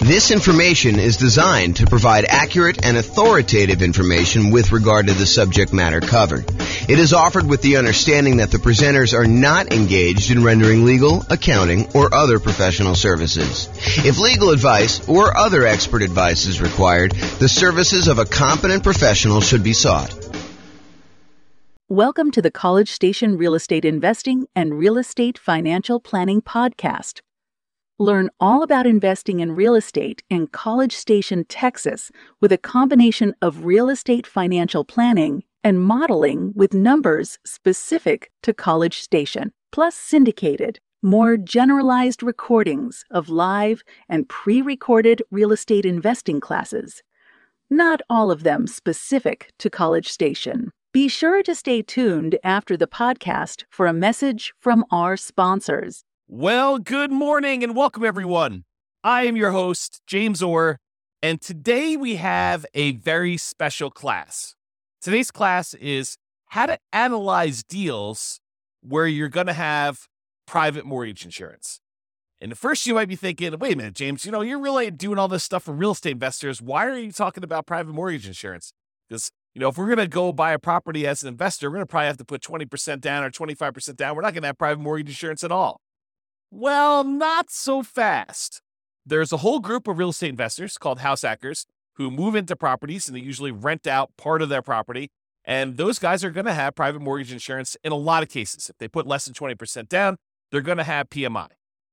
This information is designed to provide accurate and authoritative information with regard to the subject matter covered. It is offered with the understanding that the presenters are not engaged in rendering legal, accounting, or other professional services. If legal advice or other expert advice is required, the services of a competent professional should be sought. Welcome to the College Station Real Estate Investing and Real Estate Financial Planning Podcast. Learn all about investing in real estate in College Station, Texas, with a combination of real estate financial planning and modeling with numbers specific to College Station, plus syndicated, more generalized recordings of live and pre-recorded real estate investing classes. Not all of them specific to College Station. Be sure to stay tuned after the podcast for a message from our sponsors. Well, good morning and welcome, everyone. I am your host, James Orr, and today we have a very special class. Today's class is how to analyze deals where you're going to have private mortgage insurance. And at first you might be thinking, wait a minute, James, you're really doing all this stuff for real estate investors. Why are you talking about private mortgage insurance? Because, if we're going to go buy a property as an investor, we're going to probably have to put 20% down or 25% down. We're not going to have private mortgage insurance at all. Well, not so fast. There's a whole group of real estate investors called house hackers who move into properties and they usually rent out part of their property. And those guys are going to have private mortgage insurance in a lot of cases. If they put less than 20% down, they're going to have PMI.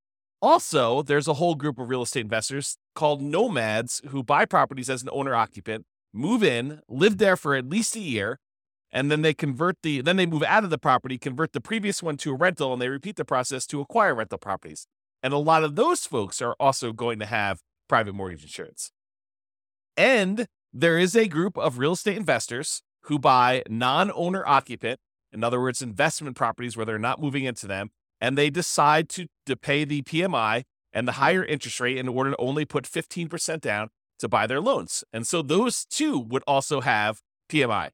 Also, there's a whole group of real estate investors called nomads who buy properties as an owner-occupant, move in, live there for at least a year, and then they move out of the property, convert the previous one to a rental, and they repeat the process to acquire rental properties. And a lot of those folks are also going to have private mortgage insurance. And there is a group of real estate investors who buy non-owner occupant, in other words, investment properties where they're not moving into them, and they decide to pay the PMI and the higher interest rate in order to only put 15% down to buy their loans. And so those two would also have PMI.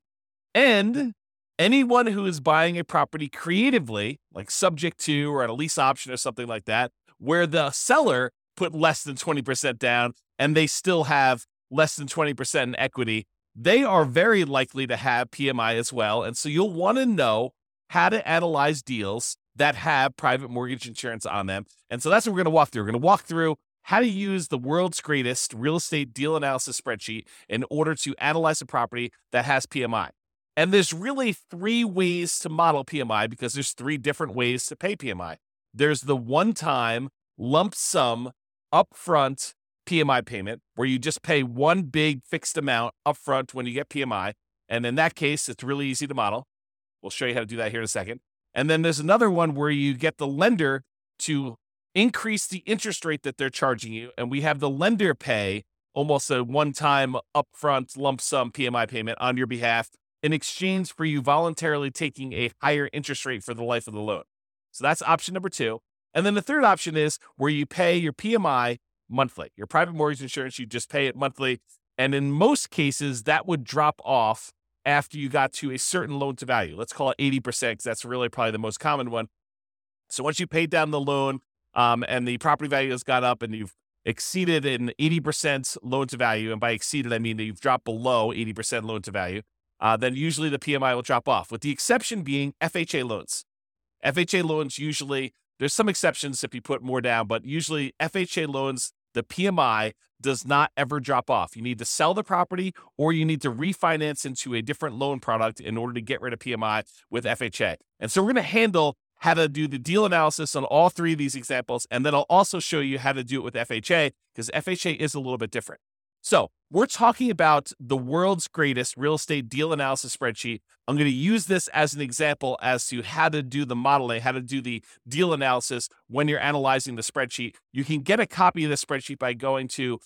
And anyone who is buying a property creatively, like subject to or at a lease option or something like that, where the seller put less than 20% down and they still have less than 20% in equity, they are very likely to have PMI as well. And so you'll want to know how to analyze deals that have private mortgage insurance on them. And so that's what we're going to walk through. We're going to walk through how to use the world's greatest real estate deal analysis spreadsheet in order to analyze a property that has PMI. And there's really three ways to model PMI because there's three different ways to pay PMI. There's the one-time lump sum upfront PMI payment where you just pay one big fixed amount upfront when you get PMI. And in that case, it's really easy to model. We'll show you how to do that here in a second. And then there's another one where you get the lender to increase the interest rate that they're charging you. And we have the lender pay almost a one-time upfront lump sum PMI payment on your behalf in exchange for you voluntarily taking a higher interest rate for the life of the loan. So that's option number two. And then the third option is where you pay your PMI monthly. Your private mortgage insurance, you just pay it monthly. And in most cases, that would drop off after you got to a certain loan to value. Let's call it 80% because that's really probably the most common one. So once you paid down the loan and the property value has gone up and you've exceeded an 80% loan to value, and by exceeded, I mean that you've dropped below 80% loan to value, then usually the PMI will drop off, with the exception being FHA loans. FHA loans usually, there's some exceptions if you put more down, but usually FHA loans, the PMI does not ever drop off. You need to sell the property or you need to refinance into a different loan product in order to get rid of PMI with FHA. And so we're going to handle how to do the deal analysis on all three of these examples, and then I'll also show you how to do it with FHA because FHA is a little bit different. So we're talking about the world's greatest real estate deal analysis spreadsheet. I'm going to use this as an example as to how to do the modeling, how to do the deal analysis when you're analyzing the spreadsheet. You can get a copy of the spreadsheet by going to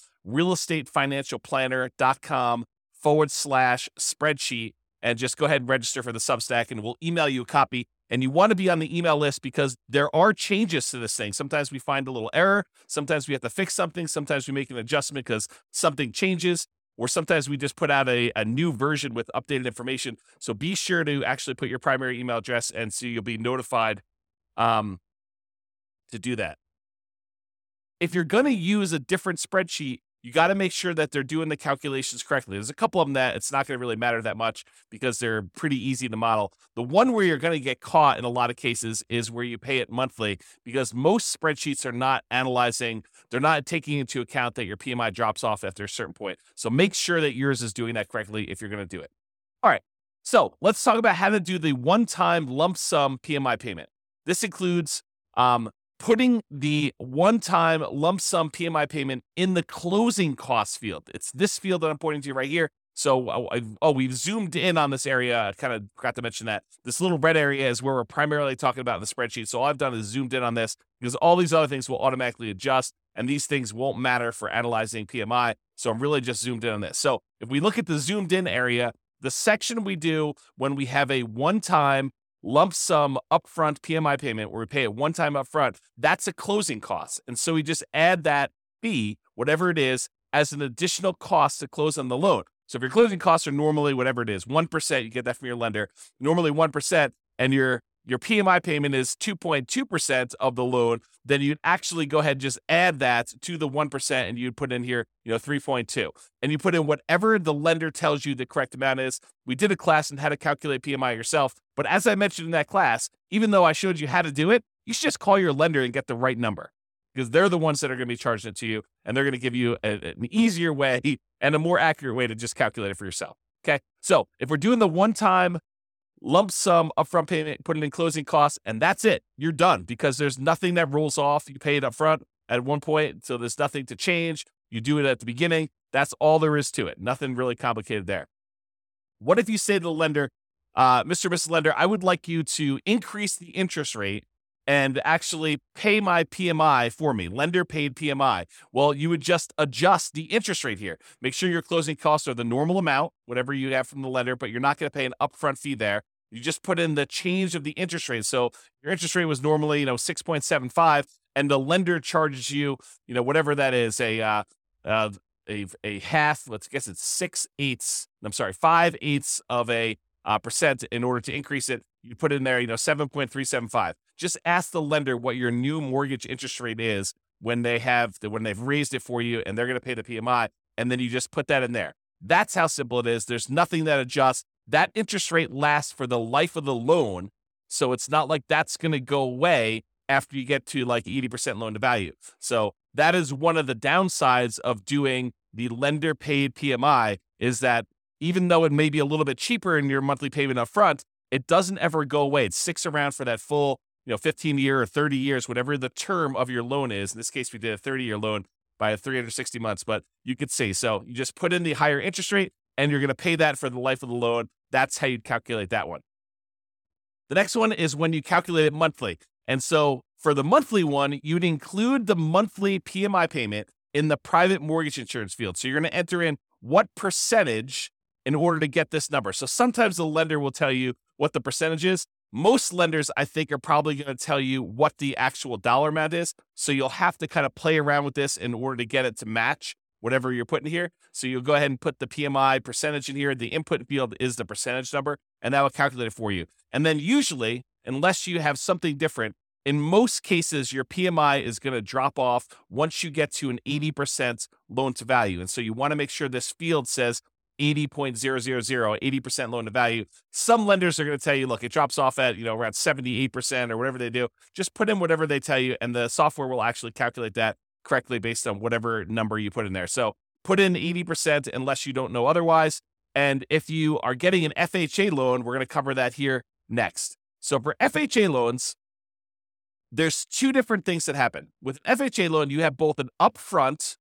realestatefinancialplanner.com/spreadsheet and just go ahead and register for the Substack and we'll email you a copy. And you want to be on the email list because there are changes to this thing. Sometimes we find a little error. Sometimes we have to fix something. Sometimes we make an adjustment because something changes. Or sometimes we just put out a new version with updated information. So be sure to actually put your primary email address and so you'll be notified to do that. if you're going to use a different spreadsheet, you got to make sure that they're doing the calculations correctly. There's a couple of them that it's not going to really matter that much because they're pretty easy to model. The one where you're going to get caught in a lot of cases is where you pay it monthly, because most spreadsheets are not analyzing, they're not taking into account that your PMI drops off after a certain point. So make sure that yours is doing that correctly if you're going to do it. All right. So let's talk about how to do the one-time lump sum PMI payment. This includes putting the one-time lump sum PMI payment in the closing costs field. It's this field that I'm pointing to right here. So, we've zoomed in on this area. I kind of forgot to mention that. This little red area is where we're primarily talking about in the spreadsheet. So all I've done is zoomed in on this because all these other things will automatically adjust, and these things won't matter for analyzing PMI. So I'm really just zoomed in on this. So if we look at the zoomed in area, the section we do when we have a one-time lump sum upfront PMI payment where we pay it one time upfront, that's a closing cost. And so we just add that fee, whatever it is, as an additional cost to close on the loan. So if your closing costs are normally whatever it is, 1%, you get that from your lender, normally 1%, and your PMI payment is 2.2% of the loan, then you'd actually go ahead and just add that to the 1%, and you'd put in here, 3.2. And you put in whatever the lender tells you the correct amount is. We did a class on how to calculate PMI yourself, but as I mentioned in that class, even though I showed you how to do it, you should just call your lender and get the right number, because they're the ones that are going to be charging it to you, and they're going to give you an easier way and a more accurate way to just calculate it for yourself. Okay, so if we're doing the one-time lump sum upfront payment, put it in closing costs, and that's it. You're done, because there's nothing that rolls off. You pay it upfront at one point, so there's nothing to change. You do it at the beginning. That's all there is to it. Nothing really complicated there. What if you say to the lender, Mr. Mrs. Lender, I would like you to increase the interest rate and actually pay my PMI for me, lender paid PMI. Well, you would just adjust the interest rate here. Make sure your closing costs are the normal amount, whatever you have from the lender, but you're not going to pay an upfront fee there. You just put in the change of the interest rate. So your interest rate was normally, 6.75, and the lender charges you, whatever that is, a half, let's guess it's 5/8 of a percent in order to increase it. You put in there, 7.375. Just ask the lender what your new mortgage interest rate is when they've raised it for you, and they're going to pay the PMI, and then you just put that in there. That's how simple it is. There's nothing that adjusts. That interest rate lasts for the life of the loan, so it's not like that's going to go away after you get to like 80% loan to value. So that is one of the downsides of doing the lender paid PMI, is that even though it may be a little bit cheaper in your monthly payment up front, it doesn't ever go away. It sticks around for that full 15 year or 30 years, whatever the term of your loan is. In this case, we did a 30-year loan by 360 months, but you could see. So you just put in the higher interest rate, and you're going to pay that for the life of the loan. That's how you'd calculate that one. The next one is when you calculate it monthly. And so for the monthly one, you'd include the monthly PMI payment in the private mortgage insurance field. So you're going to enter in what percentage in order to get this number. So sometimes the lender will tell you what the percentage is. Most lenders, I think, are probably going to tell you what the actual dollar amount is. So you'll have to kind of play around with this in order to get it to match whatever you're putting here. So you'll go ahead and put the PMI percentage in here. The input field is the percentage number, and that will calculate it for you. And then usually, unless you have something different, in most cases, your PMI is going to drop off once you get to an 80% loan to value. And so you want to make sure this field says 80.000, 80% loan to value. Some lenders are going to tell you, look, it drops off at, around 78% or whatever they do. Just put in whatever they tell you, and the software will actually calculate that correctly based on whatever number you put in there. So put in 80% unless you don't know otherwise. And if you are getting an FHA loan, we're going to cover that here next. So for FHA loans, there's two different things that happen. With an FHA loan, you have both an upfront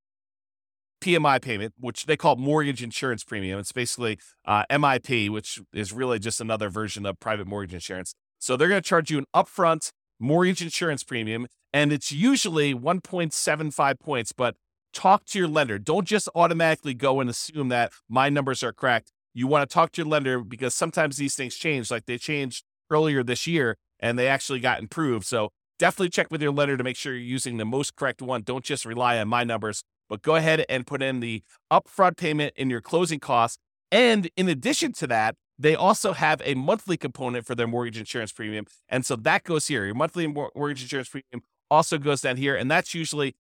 PMI payment, which they call mortgage insurance premium. It's basically MIP, which is really just another version of private mortgage insurance. So they're going to charge you an upfront mortgage insurance premium, and it's usually 1.75 points, but talk to your lender. Don't just automatically go and assume that my numbers are correct. You want to talk to your lender, because sometimes these things change, like they changed earlier this year and they actually got improved. So definitely check with your lender to make sure you're using the most correct one. Don't just rely on my numbers, but go ahead and put in the upfront payment in your closing costs. And in addition to that, they also have a monthly component for their mortgage insurance premium. And so that goes here. Your monthly mortgage insurance premium also goes down here, and that's usually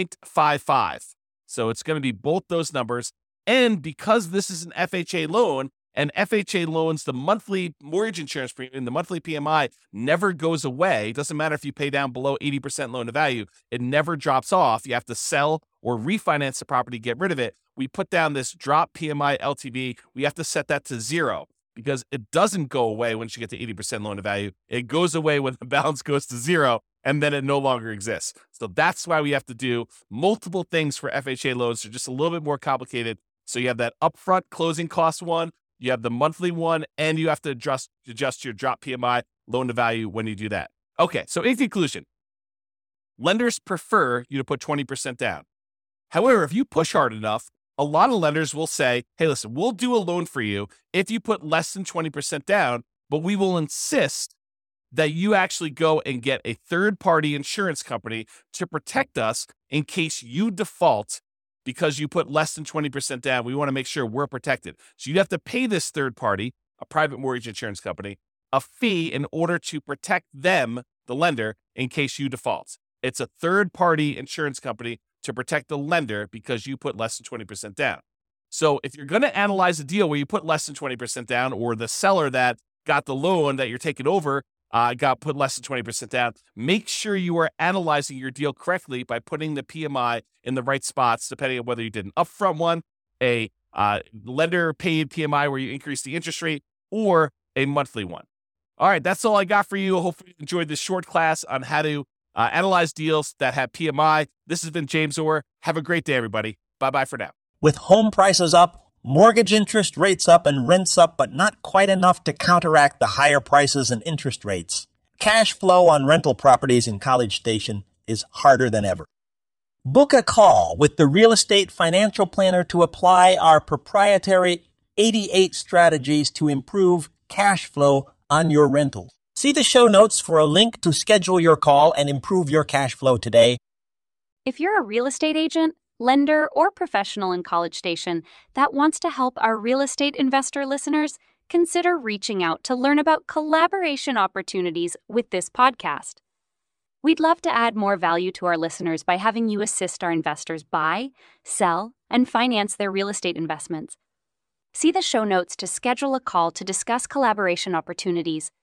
0.55. So it's going to be both those numbers. And because this is an FHA loan, and FHA loans, the monthly mortgage insurance premium, the monthly PMI never goes away. It doesn't matter if you pay down below 80% loan to value. It never drops off. You have to sell or refinance the property, get rid of it. We put down this drop PMI LTV. We have to set that to 0 because it doesn't go away once you get to 80% loan to value. It goes away when the balance goes to 0, and then it no longer exists. So that's why we have to do multiple things for FHA loans. They're just a little bit more complicated. So you have that upfront closing cost one, you have the monthly one, and you have to adjust your drop PMI loan to value when you do that. Okay, so in conclusion, lenders prefer you to put 20% down. However, if you push hard enough, a lot of lenders will say, hey, listen, we'll do a loan for you if you put less than 20% down, but we will insist that you actually go and get a third-party insurance company to protect us in case you default because you put less than 20% down. We want to make sure we're protected. So you'd have to pay this third party, a private mortgage insurance company, a fee in order to protect them, the lender, in case you default. It's a third-party insurance company to protect the lender because you put less than 20% down. So if you're going to analyze a deal where you put less than 20% down, or the seller that got the loan that you're taking over got put less than 20% down, make sure you are analyzing your deal correctly by putting the PMI in the right spots, depending on whether you did an upfront one, a lender paid PMI where you increase the interest rate, or a monthly one. All right, that's all I got for you. Hopefully you enjoyed this short class on how to analyze deals that have PMI. This has been James Orr. Have a great day, everybody. Bye-bye for now. With home prices up, mortgage interest rates up, and rents up, but not quite enough to counteract the higher prices and interest rates, cash flow on rental properties in College Station is harder than ever. Book a call with the Real Estate Financial Planner to apply our proprietary 88 strategies to improve cash flow on your rentals. See the show notes for a link to schedule your call and improve your cash flow today. If you're a real estate agent, lender, or professional in College Station that wants to help our real estate investor listeners, consider reaching out to learn about collaboration opportunities with this podcast. We'd love to add more value to our listeners by having you assist our investors buy, sell, and finance their real estate investments. See the show notes to schedule a call to discuss collaboration opportunities.